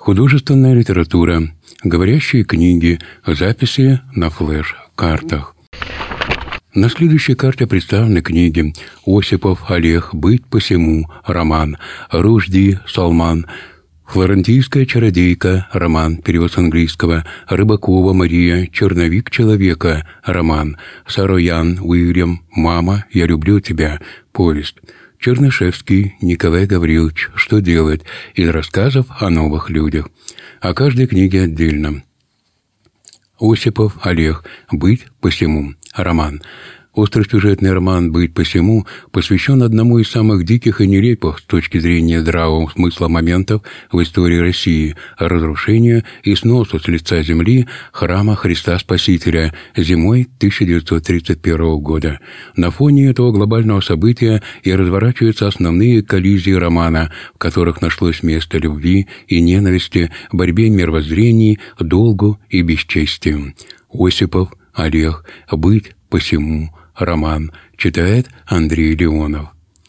Художественная литература, говорящие книги, записи на флеш-картах. На следующей карте представлены книги: Осипов Олег «Быть посему» роман, Ружди Салман «Флорентийская чародейка» роман, перевод с английского, Рыбакова Мария «Черновик человека» роман, Сароян Уильям «Мама, я люблю тебя» повесть, Чернышевский Николай Гаврилович «Что делать?» из рассказов о новых людях. О каждой книге отдельно. Осипов Олег «Быть посему» роман. Остросюжетный роман «Быть посему» посвящен одному из самых диких и нелепых с точки зрения здравого смысла моментов в истории России – разрушению и сносу с лица земли храма Христа Спасителя зимой 1931 года. На фоне этого глобального события и разворачиваются основные коллизии романа, в которых нашлось место любви и ненависти, борьбе мировоззрений, долгу и бесчестию. Осипов Олег «Быть посему» роман, читает Андрей Леонов.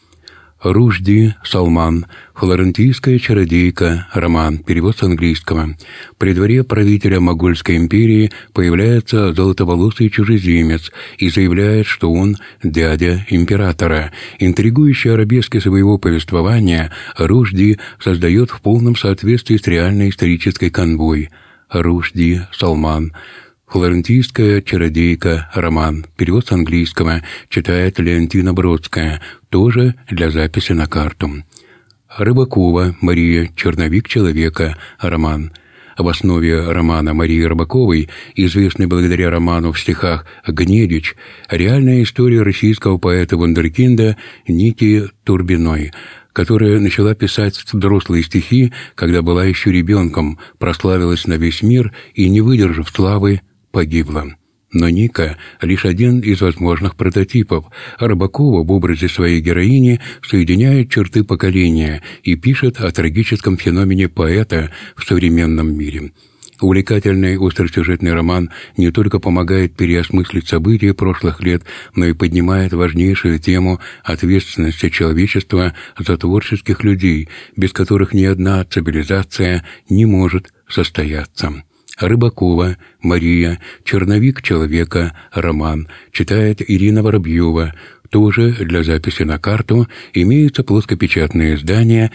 Ружди Салман «Флорентийская чародейка» роман, перевод с английского. При дворе правителя Могольской империи появляется золотоволосый чужеземец и заявляет, что он дядя императора. Интригующий арабески своего повествования Ружди создает в полном соответствии с реальной исторической канвой. Ружди Салман «Флорентийская чародейка» роман, перевод с английского, читает Леонтина Бродская, тоже для записи на карту. Рыбакова Мария «Черновик человека» роман. В основе романа Марии Рыбаковой, известной благодаря роману в стихах «Гнедич», реальная история российского поэта-вундеркинда Ники Турбиной, которая начала писать взрослые стихи, когда была еще ребенком, прославилась на весь мир и, не выдержав славы, погибла. Но Ника — лишь один из возможных прототипов. Рыбакова в образе своей героини соединяет черты поколения и пишет о трагическом феномене поэта в современном мире. Увлекательный остросюжетный роман не только помогает переосмыслить события прошлых лет, но и поднимает важнейшую тему ответственности человечества за творческих людей, без которых ни одна цивилизация не может состояться. Рыбакова Мария «Черновик человека» роман, читает Ирина Воробьева, тоже для записи на карту, имеется плоскопечатное издание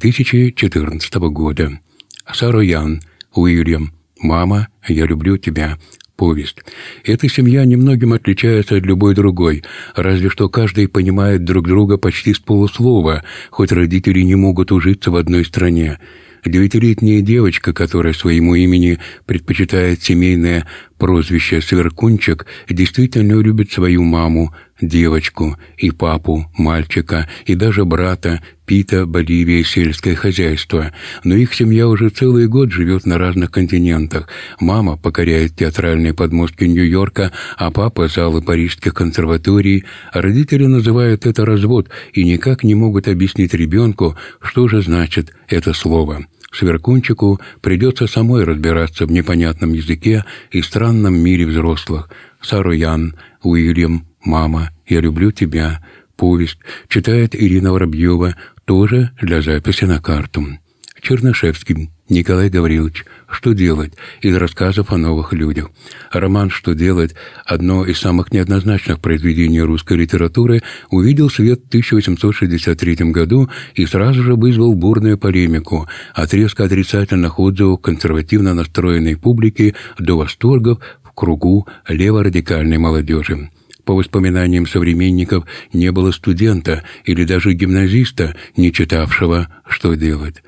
2014 года. Сароян Уильям «Мама, я люблю тебя» повесть. Эта семья немногим отличается от любой другой, разве что каждый понимает друг друга почти с полуслова, хоть родители не могут ужиться в одной стране. 9-летняя девочка, которая своему имени предпочитает семейное прозвище Сверкунчик, действительно любит свою маму, девочку, и папу, мальчика, и даже брата, Пита, Боливия, сельское хозяйство. Но их семья уже целый год живет на разных континентах. Мама покоряет театральные подмостки Нью-Йорка, а папа — залы парижских консерваторий. Родители называют это развод и никак не могут объяснить ребенку, что же значит это слово. Сверкунчику придется самой разбираться в непонятном языке и странном мире взрослых. Сароян Уильям «Мама, я люблю тебя» повесть, читает Ирина Воробьева, тоже для записи на карту. Чернышевский Николай Гаврилович «Что делать?» из рассказов о новых людях. Роман «Что делать?» — одно из самых неоднозначных произведений русской литературы, увидел свет в 1863 году и сразу же вызвал бурную полемику, от резко отрицательных отзывов консервативно настроенной публики до восторгов в кругу леворадикальной молодежи. По воспоминаниям современников, не было студента или даже гимназиста, не читавшего «Что делать?».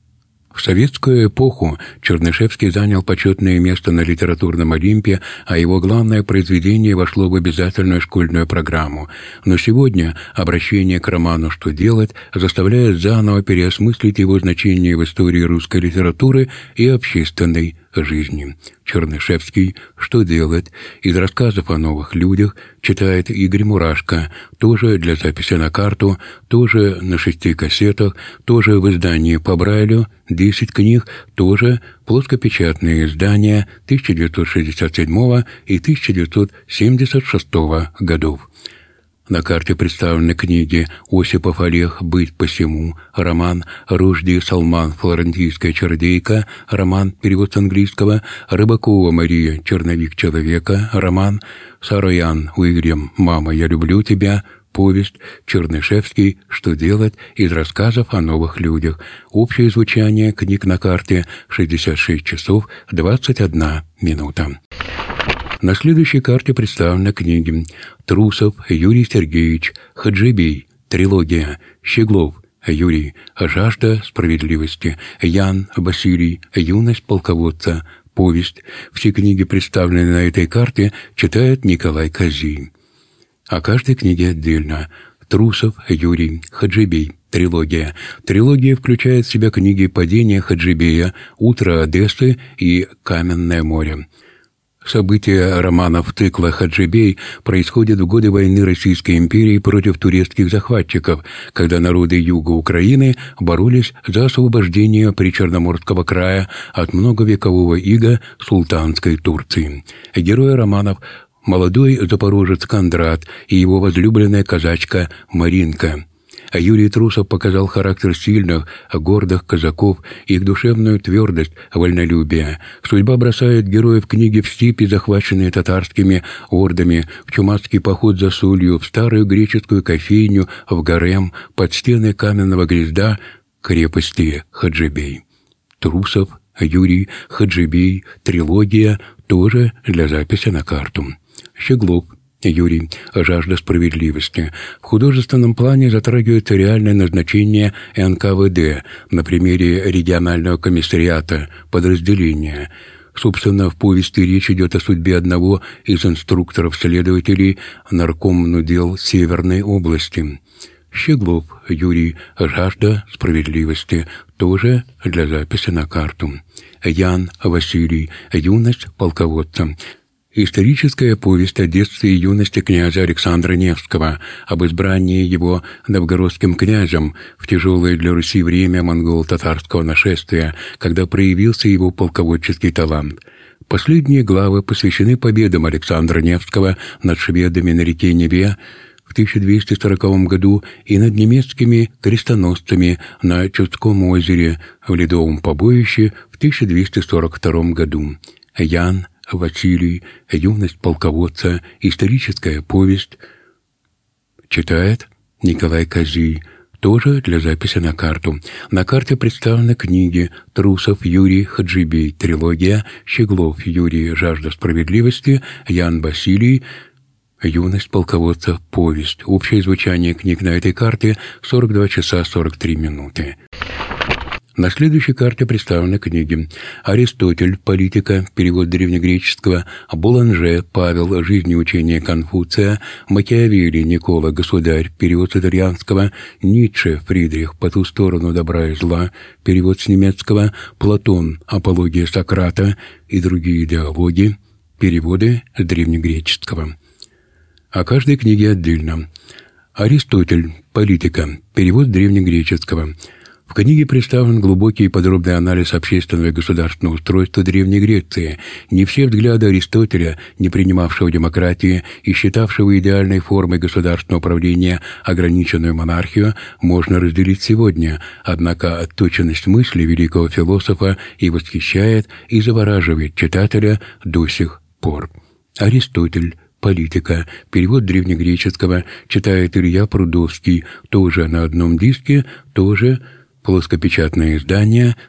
В советскую эпоху Чернышевский занял почетное место на литературном Олимпе, а его главное произведение вошло в обязательную школьную программу. Но сегодня обращение к роману «Что делать?» заставляет заново переосмыслить его значение в истории русской литературы и общественной жизни. Чернышевский «Что делать?» из рассказов о новых людях читает Игорь Мурашко, тоже для записи на карту, тоже на 6 кассетах, тоже в издании по Брайлю, 10 книг, тоже плоскопечатные издания 1967 и 1976 годов. На карте представлены книги Осипов Олег «Быть посему», роман Ружди Салман «Флорентийская чародейка», роман, перевод с английского, Рыбакова Мария «Черновик человека», роман, Сароян Уильям «Мама, я люблю тебя», повесть, Чернышевский «Что делать» из рассказов о новых людях. Общее звучание книг на карте 66 часов 21 минута. На следующей карте представлены книги Трусов Юрий Сергеевич, Хаджибей, трилогия, Щеглов Юрий, Жажда справедливости, Ян Василий, Юность полководца, повесть. Все книги, представленные на этой карте, читает Николай Козий. О каждой книге отдельно. Трусов Юрий, Хаджибей, трилогия. Трилогия включает в себя книги «Падение Хаджибея», «Утро Одессы» и «Каменное море». События романов цикла «Хаджибей» происходят в годы войны Российской империи против турецких захватчиков, когда народы юга Украины боролись за освобождение Причерноморского края от многовекового ига султанской Турции. Герои романов – молодой запорожец Кондрат и его возлюбленная казачка Маринка. А Юрий Трусов показал характер сильных, гордых казаков, их душевную твердость, вольнолюбие. Судьба бросает героев книги в степи, захваченные татарскими ордами, в чумацкий поход за солью, в старую греческую кофейню, в гарем, под стены каменного гнезда крепости Хаджибей. Трусов, Юрий, Хаджибей, трилогия тоже для записи на карту. Щеглов Юрий, «Жажда справедливости». В художественном плане затрагивается реальное назначение НКВД на примере регионального комиссариата, подразделения. Собственно, в повести речь идет о судьбе одного из инструкторов-следователей наркомнудел Северной области. Щеглов Юрий, «Жажда справедливости», тоже для записи на карту. Ян Василий, «Юность полководца». Историческая повесть о детстве и юности князя Александра Невского, об избрании его новгородским князем в тяжелое для Руси время монголо-татарского нашествия, когда проявился его полководческий талант. Последние главы посвящены победам Александра Невского над шведами на реке Неве в 1240 году и над немецкими крестоносцами на Чудском озере в Ледовом побоище в 1242 году. Ян Василий, «Юность полководца», историческая повесть, читает Николай Козий, тоже для записи на карту. На карте представлены книги Трусов Юрий, Хаджибей, трилогия, Щеглов Юрий, «Жажда справедливости», Ян Василий, «Юность полководца», повесть. Общее звучание книг на этой карте 42 часа 43 минуты. На следующей карте представлены книги Аристотель, политика, перевод древнегреческого, Боланже, Павел, жизнь и учение Конфуция, Макиавелли, Никола, государь, перевод с итальянского, Ницше, Фридрих, по ту сторону добра и зла, перевод с немецкого, Платон, апология Сократа и другие диалоги, переводы с древнегреческого. О каждой книге отдельно. Аристотель, политика, перевод с древнегреческого. В книге представлен глубокий и подробный анализ общественного и государственного устройства Древней Греции. Не все взгляды Аристотеля, не принимавшего демократии и считавшего идеальной формой государственного управления ограниченную монархию, можно разделить сегодня, однако отточенность мысли великого философа и восхищает, и завораживает читателя до сих пор. Аристотель, политика, перевод древнегреческого, читает Илья Прудовский, тоже на одном диске, тоже плоскопечатное издание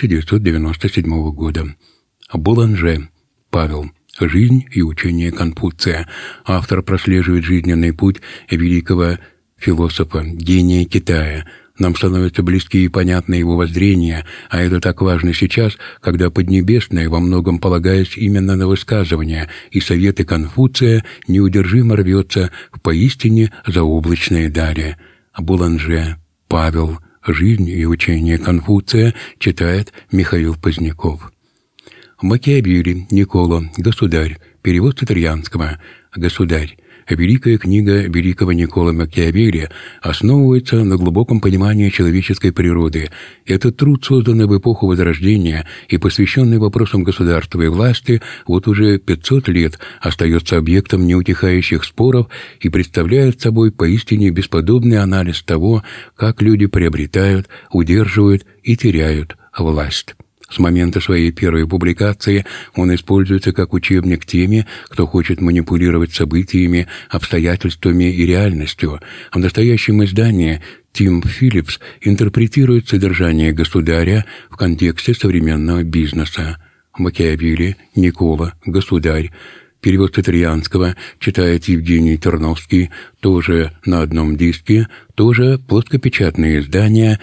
1997 года. Боланже, Павел. Жизнь и учение Конфуция. Автор прослеживает жизненный путь великого философа, гения Китая. Нам становятся близки и понятны его воззрения, а это так важно сейчас, когда Поднебесное, во многом полагаясь именно на высказывания и советы Конфуция, неудержимо рвется в поистине заоблачные дали. Боланже, Павел. Жизнь и учение Конфуция, читает Михаил Поздняков. Макиавелли, Никола, государь, перевод с итальянского, государь. Великая книга великого Никколо Макиавелли основывается на глубоком понимании человеческой природы. Этот труд, созданный в эпоху Возрождения и посвященный вопросам государства и власти, вот уже 500 лет остается объектом неутихающих споров и представляет собой поистине бесподобный анализ того, как люди приобретают, удерживают и теряют власть. С момента своей первой публикации он используется как учебник теми, кто хочет манипулировать событиями, обстоятельствами и реальностью. В настоящем издании Тим Филлипс интерпретирует содержание «Государя» в контексте современного бизнеса. Макиавелли, Никколо, «Государь». Перевод с итальянского читает Евгений Терновский, тоже на одном диске, тоже плоскопечатные издания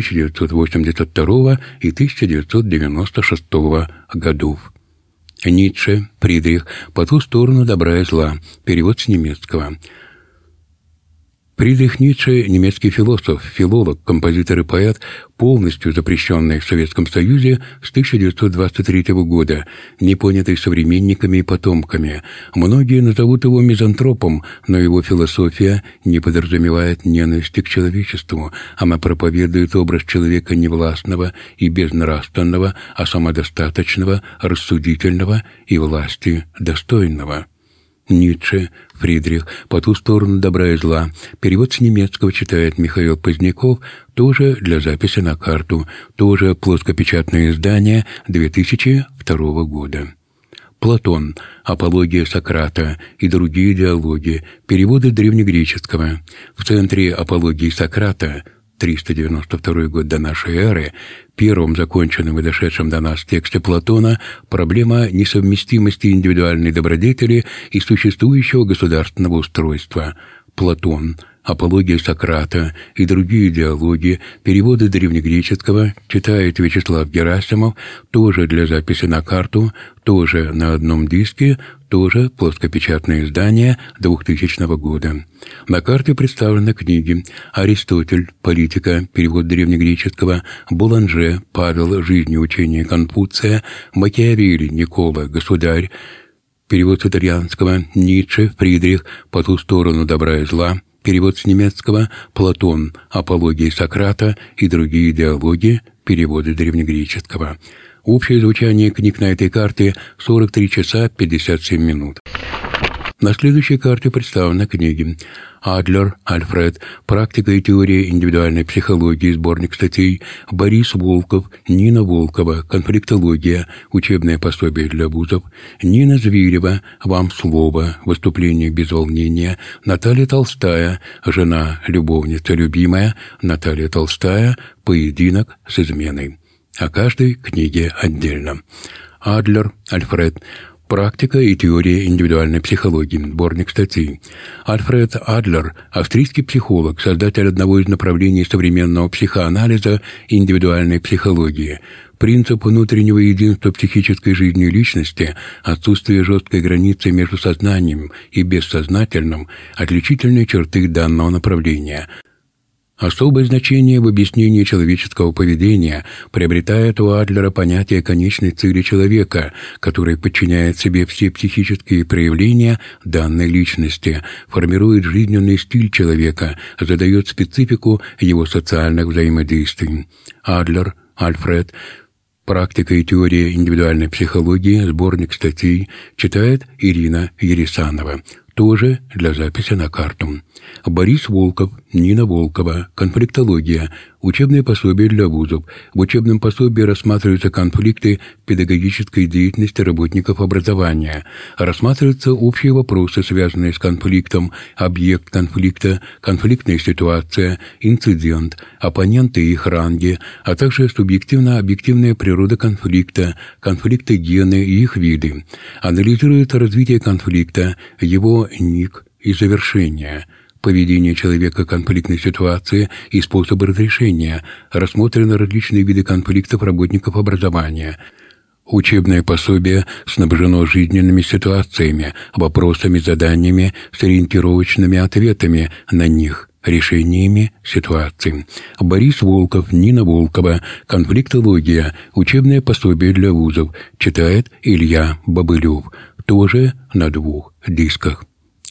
1982 и 1996 годов. Ницше, Фридрих, «По ту сторону добра и зла», перевод с немецкого. Фридрих Ницше – немецкий философ, филолог, композитор и поэт, полностью запрещенный в Советском Союзе с 1923 года, не понятый современниками и потомками. Многие назовут его мизантропом, но его философия не подразумевает ненависти к человечеству. Она проповедует образ человека невластного и безнравственного, а самодостаточного, рассудительного и власти достойного. Ницше, Фридрих, «По ту сторону добра и зла». Перевод с немецкого читает Михаил Поздняков, тоже для записи на карту, тоже плоскопечатное издание 2002 года. Платон, «Апология Сократа» и другие диалоги, переводы древнегреческого. В центре «Апологии Сократа» 392 год до нашей эры, первым законченным и дошедшим до нас тексте Платона, проблема несовместимости индивидуальной добродетели и существующего государственного устройства. Платон, «Апология Сократа» и другие диалоги, переводы древнегреческого, читает Вячеслав Герасимов, тоже для записи на карту, тоже на одном диске, тоже плоскопечатное издание 2000 года. На карте представлены книги: Аристотель, «Политика», перевод древнегреческого, Буланже, Павел, «Жизнь и учение Конфуция», Макиавелли, Никколо, «Государь», перевод с итальянского, Ницше, Фридрих, «По ту сторону добра и зла», перевод с немецкого, Платон, «Апология Сократа» и другие диалоги, переводы древнегреческого. Общее звучание книг на этой карте 43 часа 57 минут. На следующей карте представлены книги: Адлер, Альфред, «Практика и теория индивидуальной психологии», сборник статей, Борис Волков, Нина Волкова, «Конфликтология», учебное пособие для вузов, Нина Зверева, «Вам слово», выступление без волнения, Наталья Толстая, «Жена, любовница, любимая», Наталья Толстая, «Поединок с изменой». О каждой книге отдельно. Адлер, Альфред, «Практика и теория индивидуальной психологии», сборник статей. Альфред Адлер – австрийский психолог, создатель одного из направлений современного психоанализа и индивидуальной психологии. Принцип внутреннего единства психической жизни личности, отсутствие жесткой границы между сознанием и бессознательным – отличительные черты данного направления. Особое значение в объяснении человеческого поведения приобретает у Адлера понятие конечной цели человека, который подчиняет себе все психические проявления данной личности, формирует жизненный стиль человека, задает специфику его социальных взаимодействий. Адлер, Альфред, «Практика и теория индивидуальной психологии», сборник статей, читает Ирина Ересанова, тоже для записи на карту. Борис Волков, Нина Волкова, «Конфликтология», учебное пособие для вузов. В учебном пособии рассматриваются конфликты педагогической деятельности работников образования. Рассматриваются общие вопросы, связанные с конфликтом, объект конфликта, конфликтная ситуация, инцидент, оппоненты и их ранги, а также субъективно-объективная природа конфликта, конфликтогены и их виды. Анализируется развитие конфликта, его ник и завершение, поведение человека в конфликтной ситуации и способы разрешения, рассмотрены различные виды конфликтов работников образования. Учебное пособие снабжено жизненными ситуациями, вопросами, заданиями с ориентировочными ответами на них, решениями ситуаций. Борис Волков, Нина Волкова, «Конфликтология», учебное пособие для вузов, читает Илья Бобылев, тоже на 2 дисках.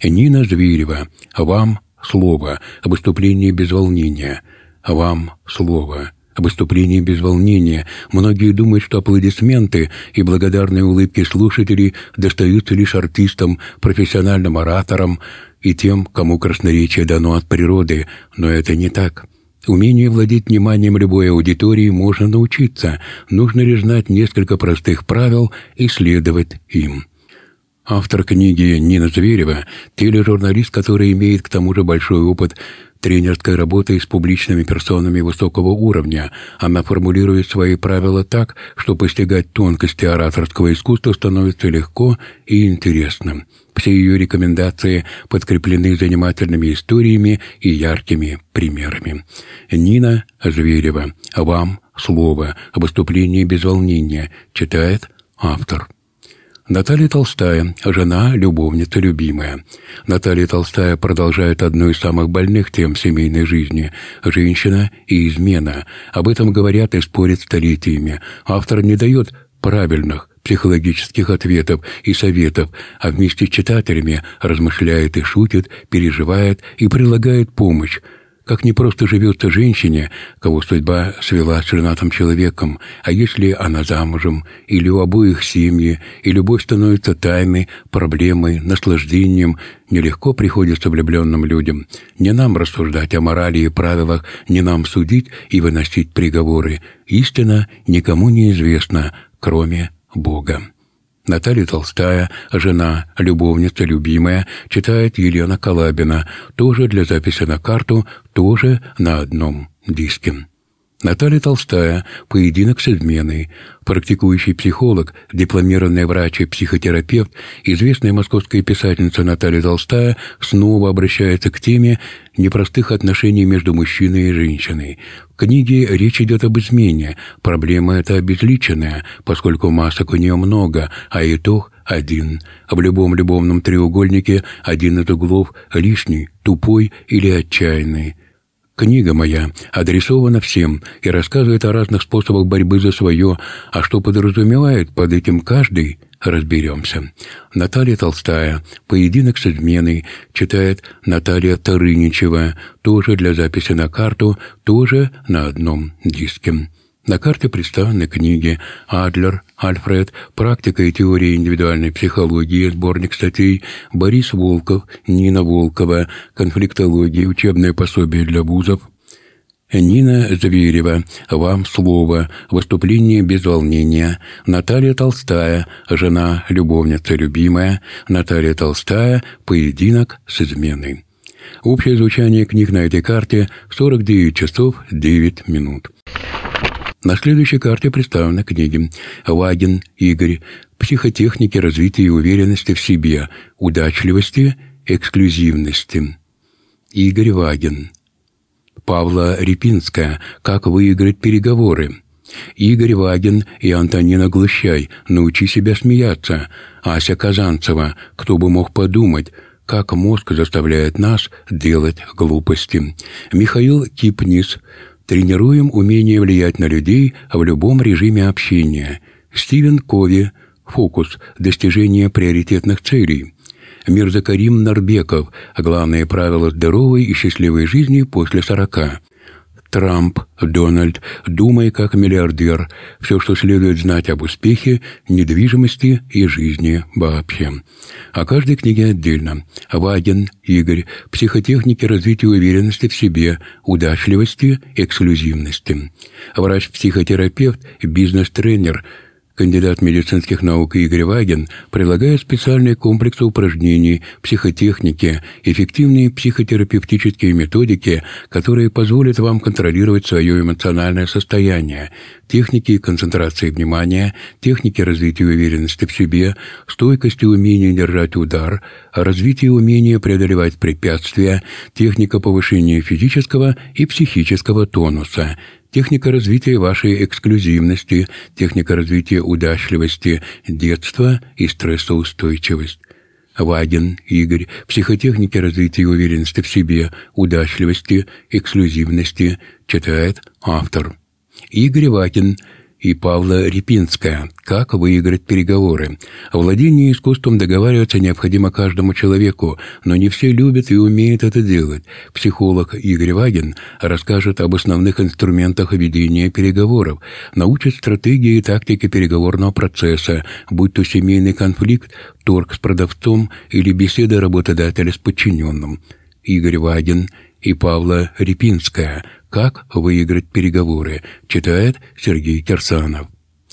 Нина Зверева. Вам слово. Выступление без волнения. Вам слово. Выступление без волнения. Многие думают, что аплодисменты и благодарные улыбки слушателей достаются лишь артистам, профессиональным ораторам и тем, кому красноречие дано от природы, но это не так. Умение владеть вниманием любой аудитории можно научиться, нужно лишь знать несколько простых правил и следовать им. Автор книги Нина Зверева – тележурналист, который имеет к тому же большой опыт тренерской работы с публичными персонами высокого уровня. Она формулирует свои правила так, что постигать тонкости ораторского искусства становится легко и интересным. Все ее рекомендации подкреплены занимательными историями и яркими примерами. Нина Зверева. Вам слово. Выступление без волнения. Читает автор. Наталья Толстая. Жена, любовница, любимая. Наталья Толстая продолжает одну из самых больных тем семейной жизни – женщина и измена. Об этом говорят и спорят столетиями. Автор не дает правильных психологических ответов и советов, а вместе с читателями размышляет и шутит, переживает и предлагает помощь. Как непросто живется женщине, кого судьба свела с женатым человеком, а если она замужем, или у обоих семьи, и любовь становится тайной, проблемой, наслаждением, нелегко приходится влюбленным людям. Не нам рассуждать о морали и правилах, не нам судить и выносить приговоры. Истина никому не известна, кроме Бога. Наталья Толстая, жена, любовница, любимая, читает Елена Калабина, тоже для записи на карту, тоже на одном диске. Наталья Толстая. Поединок с изменой. Практикующий психолог, дипломированный врач и психотерапевт, известная московская писательница Наталья Толстая снова обращается к теме непростых отношений между мужчиной и женщиной. В книге речь идет об измене. Проблема эта обезличенная, поскольку масок у нее много, а итог один. В любом любовном треугольнике один из углов лишний, тупой или отчаянный. Книга моя адресована всем и рассказывает о разных способах борьбы за свое, а что подразумевает под этим каждый, разберемся. Наталья Толстая. Поединок с изменой. Читает Наталья Тарыничева. Тоже для записи на карту, тоже на одном диске. На карте представлены книги Адлер, Альфред, «Практика и теория индивидуальной психологии», сборник статей, Борис Волков, Нина Волкова, «Конфликтология. Учебное пособие для вузов». Нина Зверева. Вам слово. Выступление без волнения. Наталья Толстая. Жена, любовница, любимая. Наталья Толстая. Поединок с изменой. Общее звучание книг на этой карте 49 часов 9 минут. На следующей карте представлены книги Вагин Игорь. Психотехники развития и уверенности в себе, удачливости, эксклюзивности. Игорь Вагин. Павла Репинская. Как выиграть переговоры. Игорь Вагин и Антонина Глущай. Научи себя смеяться. Ася Казанцева. Кто бы мог подумать, как мозг заставляет нас делать глупости. Михаил Кипнис. Тренируем умение влиять на людей в любом режиме общения. Стивен Кови. Фокус. Достижение приоритетных целей. Мирзакарим Нарбеков. Главные правила здоровой и счастливой жизни после 40. Трамп Дональд. Думай как миллиардер. Все, что следует знать об успехе, недвижимости и жизни вообще. О каждой книге отдельно. Вагин Игорь. Психотехники развития уверенности в себе, удачливости, эксклюзивности. Врач-психотерапевт, бизнес-тренер, кандидат медицинских наук Игорь Вагин предлагает специальные комплексы упражнений, психотехники, эффективные психотерапевтические методики, которые позволят вам контролировать свое эмоциональное состояние, техники концентрации внимания, техники развития уверенности в себе, стойкости и умения держать удар, развитие умения преодолевать препятствия, техника повышения физического и психического тонуса, техника развития вашей эксклюзивности, техника развития удачливости, детства и стрессоустойчивость. Вагин Игорь. Психотехники развития уверенности в себе, удачливости, эксклюзивности. Читает автор. Игорь Вагин. и Павла Репинская «Как выиграть переговоры». Владение искусством договариваться необходимо каждому человеку, но не все любят и умеют это делать. Психолог Игорь Вагин расскажет об основных инструментах ведения переговоров, научит стратегии и тактике переговорного процесса, будь то семейный конфликт, торг с продавцом или беседа работодателя с подчиненным. Игорь Вагин и Павла Репинская «Как выиграть переговоры», читает Сергей Кирсанов.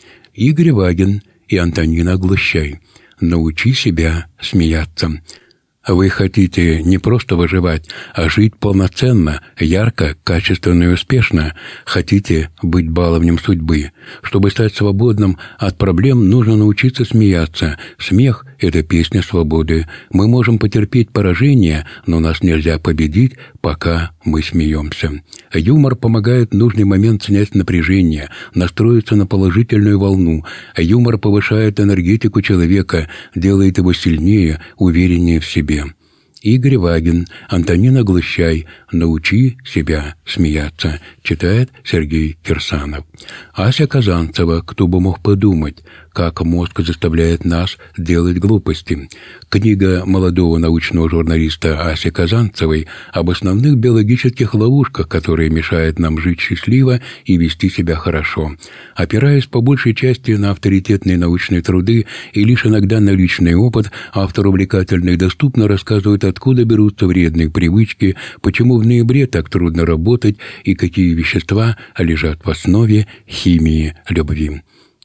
Игорь Вагин и Антонина Глущай «Научи себя смеяться». Вы хотите не просто выживать, а жить полноценно, ярко, качественно и успешно. Хотите быть баловнем судьбы. Чтобы стать свободным от проблем, нужно научиться смеяться. Смех — это песня свободы. Мы можем потерпеть поражение, но нас нельзя победить, пока мы смеемся. Юмор помогает в нужный момент снять напряжение, настроиться на положительную волну. Юмор повышает энергетику человека, делает его сильнее, увереннее в себе. Игорь Вагин, Антонина Глущай «Научи себя смеяться», читает Сергей Кирсанов. Ася Казанцева «Кто бы мог подумать», как мозг заставляет нас делать глупости. Книга молодого научного журналиста Аси Казанцевой об основных биологических ловушках, которые мешают нам жить счастливо и вести себя хорошо. Опираясь по большей части на авторитетные научные труды и лишь иногда на личный опыт, автор увлекательно и доступно рассказывает, откуда берутся вредные привычки, почему в ноябре так трудно работать и какие вещества лежат в основе химии любви.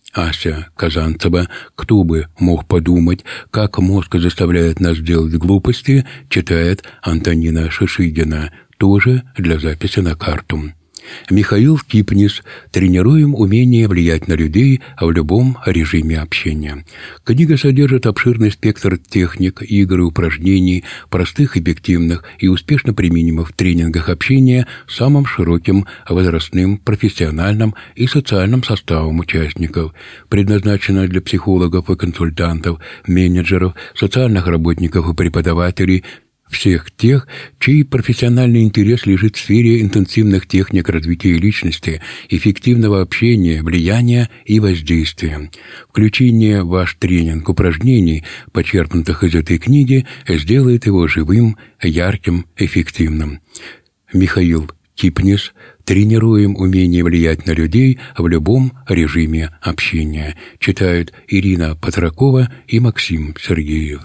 Ася Казанцева «Кто бы мог подумать, как мозг заставляет нас делать глупости», читает Антонина Шишигина, тоже для записи на карту. Михаил Кипнис «Тренируем умение влиять на людей в любом режиме общения». Книга содержит обширный спектр техник, игр и упражнений, простых, эффективных и успешно применимых в тренингах общения с самым широким возрастным, профессиональным и социальным составом участников. Предназначена для психологов и консультантов, менеджеров, социальных работников и преподавателей, всех тех, чей профессиональный интерес лежит в сфере интенсивных техник развития личности, эффективного общения, влияния и воздействия. Включение в ваш тренинг упражнений, почерпнутых из этой книги, сделает его живым, ярким, эффективным. Михаил Кипнис «Тренируем умение влиять на людей в любом режиме общения», читают Ирина Патракова и Максим Сергеев.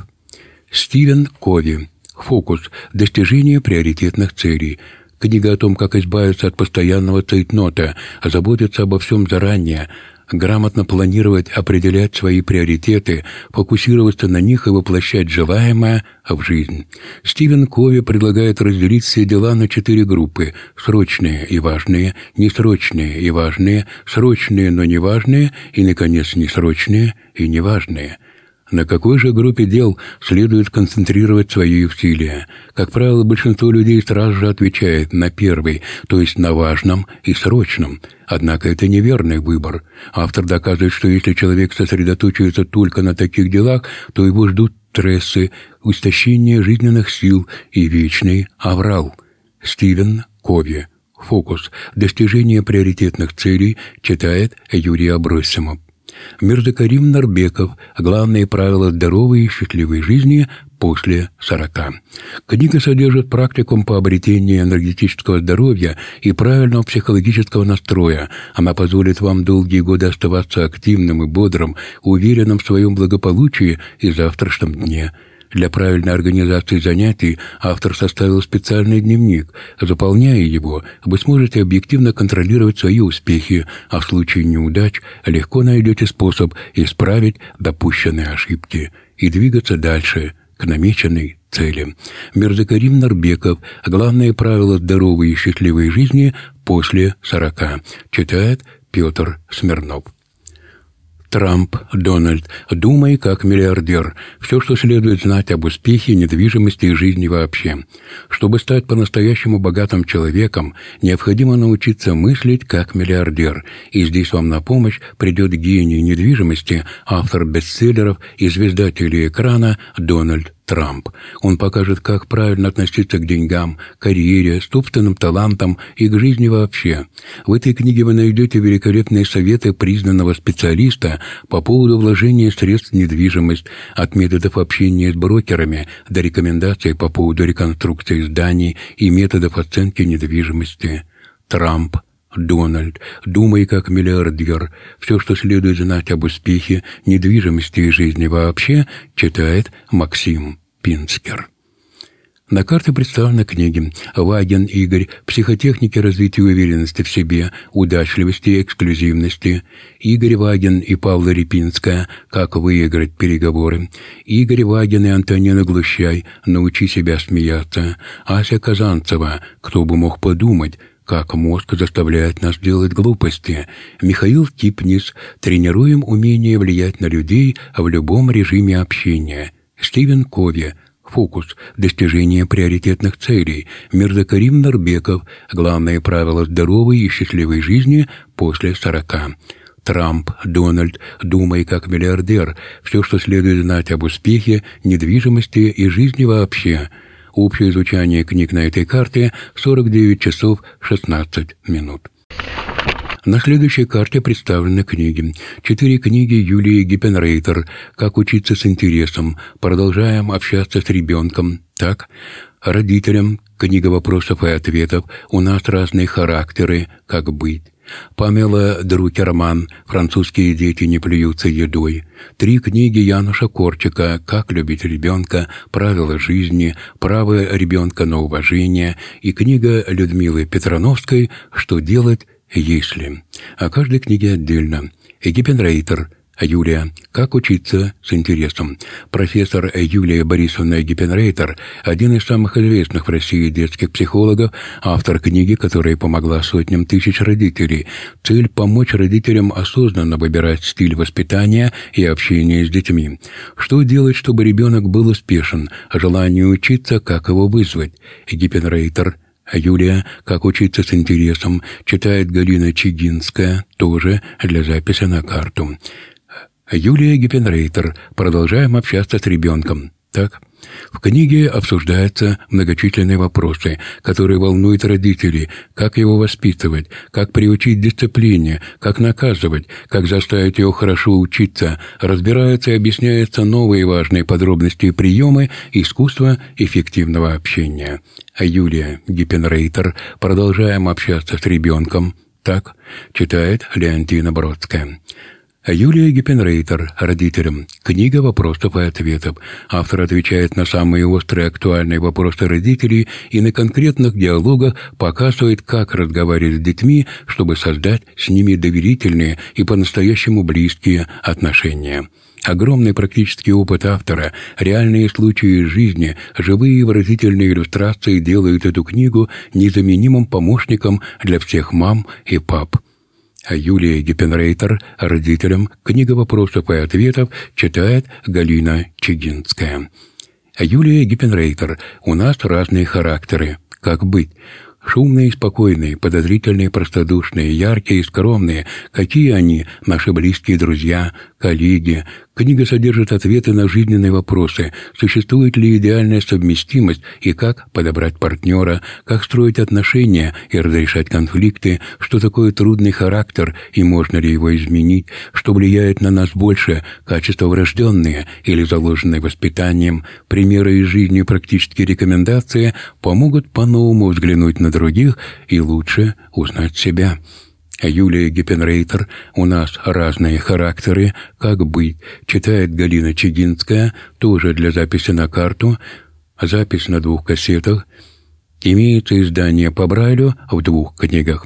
Стивен Кови «Фокус. Достижение приоритетных целей». Книга о том, как избавиться от постоянного цейтнота, заботиться обо всем заранее, грамотно планировать, определять свои приоритеты, фокусироваться на них и воплощать желаемое в жизнь. Стивен Кови предлагает разделить все дела на 4 группы: срочные и важные, несрочные и важные, срочные, но неважные и, наконец, несрочные и неважные. На какой же группе дел следует концентрировать свои усилия? Как правило, большинство людей сразу же отвечает на первый, то есть на важном и срочном. Однако это неверный выбор. Автор доказывает, что если человек сосредоточивается только на таких делах, то его ждут стрессы, истощение жизненных сил и вечный аврал. Стивен Кови. «Фокус. Достижение приоритетных целей», читает Юрий Абросимов. Мирзакарим Нарбеков «Главные правила здоровой и счастливой жизни после 40». Книга содержит практикум по обретению энергетического здоровья и правильного психологического настроя. Она позволит вам долгие годы оставаться активным и бодрым, уверенным в своем благополучии и завтрашнем дне. Для правильной организации занятий автор составил специальный дневник. Заполняя его, вы сможете объективно контролировать свои успехи, а в случае неудач легко найдете способ исправить допущенные ошибки и двигаться дальше к намеченной цели. Мирзакарим Нарбеков «Главные правила здоровой и счастливой жизни после 40», читает Петр Смирнов. Трамп, Дональд, думай как миллиардер. Все, что следует знать об успехе, недвижимости и жизни вообще. Чтобы стать по-настоящему богатым человеком, необходимо научиться мыслить как миллиардер. И здесь вам на помощь придет гений недвижимости, автор бестселлеров и звезда телеэкрана Дональд Трамп. Он покажет, как правильно относиться к деньгам, карьере, собственным талантам и к жизни вообще. В этой книге вы найдете великолепные советы признанного специалиста по поводу вложения средств в недвижимость, от методов общения с брокерами до рекомендаций по поводу реконструкции зданий и методов оценки недвижимости. Трамп. Дональд. Думай как миллиардер. Все, что следует знать об успехе, недвижимости и жизни вообще, читает Максим Пинскер. На карте представлены книги «Вагин Игорь. Психотехники развития уверенности в себе, удачливости и эксклюзивности», Игорь Вагин и Павла Репинская «Как выиграть переговоры», Игорь Вагин и Антонина Глущай «Научи себя смеяться», Ася Казанцева «Кто бы мог подумать», как мозг заставляет нас делать глупости. Михаил Кипнис «Тренируем умение влиять на людей в любом режиме общения». Стивен Кови «Фокус. Достижение приоритетных целей». Мирзакарим Нарбеков «Главные правила здоровой и счастливой жизни после 40». Трамп, Дональд, «Думай как миллиардер». Все, что следует знать об успехе, недвижимости и жизни вообще. Общее изучение книг на этой карте 49 часов 16 минут. На следующей карте представлены книги. 4 книги Юлии Гиппенрейтер «Как учиться с интересом», «Продолжаем общаться с ребенком», так, родителям, книга вопросов и ответов, «У нас разные характеры, как быть». Памела Друкерман «Французские дети не плюются едой». 3 книги Януша Корчика «Как любить ребенка», «Правила жизни», «Право ребенка на уважение» и книга Людмилы Петрановской «Что делать, если». О каждой книге отдельно. Гиппенрейтер Юлия. «Как учиться с интересом». Профессор Юлия Борисовна Гиппенрейтер – один из самых известных в России детских психологов, автор книги, которая помогла сотням тысяч родителей. Цель – помочь родителям осознанно выбирать стиль воспитания и общения с детьми. Что делать, чтобы ребенок был успешен? Желание учиться, как его вызвать? Гиппенрейтер Юлия «Как учиться с интересом», читает Галина Чигинская, тоже для записи на карту. Юлия Гиппенрейтер «Продолжаем общаться с ребенком». Так, в книге обсуждаются многочисленные вопросы, которые волнуют родителей: как его воспитывать, как приучить к дисциплине, как наказывать, как заставить его хорошо учиться. Разбираются и объясняются новые важные подробности и приемы искусства эффективного общения. Юлия Гиппенрейтер «Продолжаем общаться с ребенком». Так, читает Леонтина Бродская. Юлия Гиппенрейтер родителям. Книга вопросов и ответов. Автор отвечает на самые острые актуальные вопросы родителей и на конкретных диалогах показывает, как разговаривать с детьми, чтобы создать с ними доверительные и по-настоящему близкие отношения. Огромный практический опыт автора, реальные случаи из жизни, живые выразительные иллюстрации делают эту книгу незаменимым помощником для всех мам и пап. Юлия Гиппенрейтер родителям. Книга вопросов и ответов читает Галина Чигинская. Юлия Гиппенрейтер «У нас разные характеры. Как быть?» Шумные и спокойные, подозрительные, простодушные, яркие и скромные. Какие они, наши близкие друзья, коллеги? Книга содержит ответы на жизненные вопросы. Существует ли идеальная совместимость и как подобрать партнера, как строить отношения и разрешать конфликты, что такое трудный характер и можно ли его изменить, что влияет на нас больше, качества врожденные или заложенные воспитанием. Примеры из жизни и практические рекомендации помогут по-новому взглянуть на других и лучше узнать себя. Юлия Гиппенрейтер «У нас разные характеры. Как быть?» читает Галина Чигинская, тоже для записи на карту. Запись на 2 кассетах. Имеется издание по Брайлю в 2 книгах.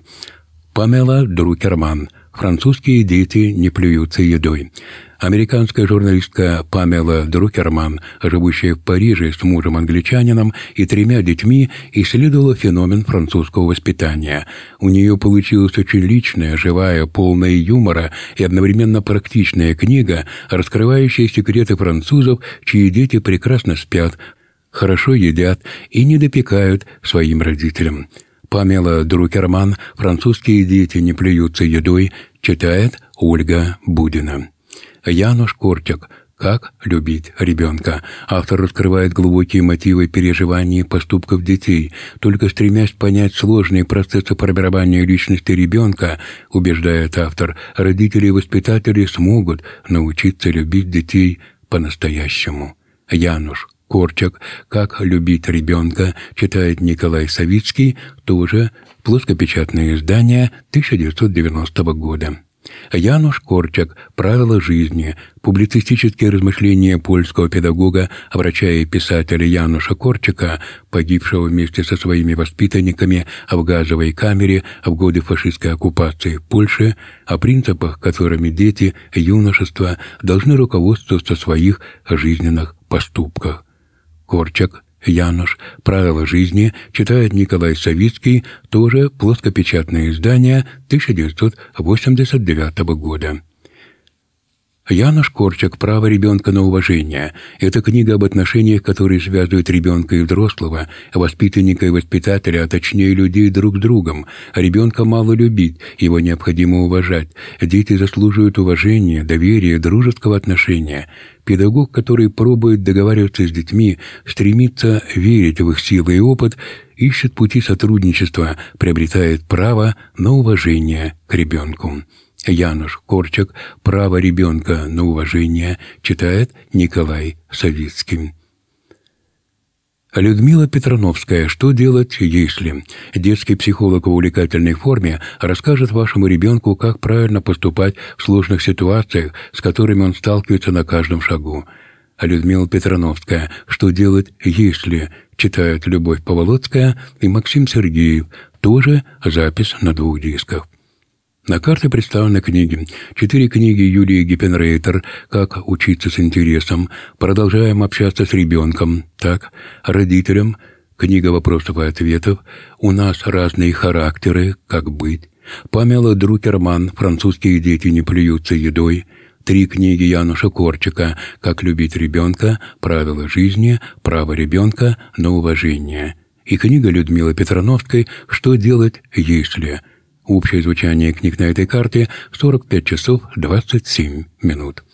Памела Друкерман «Французские дети не плюются едой». Американская журналистка Памела Друкерман, живущая в Париже с мужем-англичанином и 3 детьми, исследовала феномен французского воспитания. У нее получилась очень личная, живая, полная юмора и одновременно практичная книга, раскрывающая секреты французов, чьи дети прекрасно спят, хорошо едят и не допекают своим родителям. Памела Друкерман «Французские дети не плюются едой» читает Ольга Будина. Януш Корчик «Как любить ребенка». Автор раскрывает глубокие мотивы переживаний и поступков детей. Только стремясь понять сложные процессы формирования личности ребенка, убеждает автор, родители и воспитатели смогут научиться любить детей по-настоящему. Януш Корчак «Как любить ребенка» читает Николай Савицкий, тоже плоскопечатное издание 1990 года. Януш Корчак «Правила жизни», публицистические размышления польского педагога, врача и писателя Януша Корчака, погибшего вместе со своими воспитанниками в газовой камере в годы фашистской оккупации Польши, о принципах, которыми дети юношества должны руководствоваться в своих жизненных поступках. Корчак Януш «Правила жизни» читает Николай Савицкий, тоже плоскопечатное издание 1989 года. Януш Корчак «Право ребенка на уважение» – это книга об отношениях, которые связывают ребенка и взрослого, воспитанника и воспитателя, а точнее людей друг с другом. Ребенка мало любить, его необходимо уважать. Дети заслуживают уважения, доверия, дружеского отношения. Педагог, который пробует договариваться с детьми, стремится верить в их силы и опыт, ищет пути сотрудничества, приобретает право на уважение к ребенку. Януш Корчак «Право ребенка на уважение» читает Николай Савицкий. Людмила Петрановская «Что делать, если?» Детский психолог в увлекательной форме расскажет вашему ребенку, как правильно поступать в сложных ситуациях, с которыми он сталкивается на каждом шагу. Людмила Петрановская «Что делать, если?» читают Любовь Поволоцкая и Максим Сергеев, тоже запись на 2 дисках. На карте представлены книги. 4 книги Юлии Гиппенрейтер «Как учиться с интересом», «Продолжаем общаться с ребенком», так, «Родителям», книга вопросов и ответов, «У нас разные характеры, как быть», Памела Друкерман «Французские дети не плюются едой», 3 книги Януша Корчака «Как любить ребенка», «Правила жизни», «Право ребенка на уважение» и книга Людмилы Петрановской «Что делать, если?». Общее звучание книг на этой карте 45 часов 27 минут.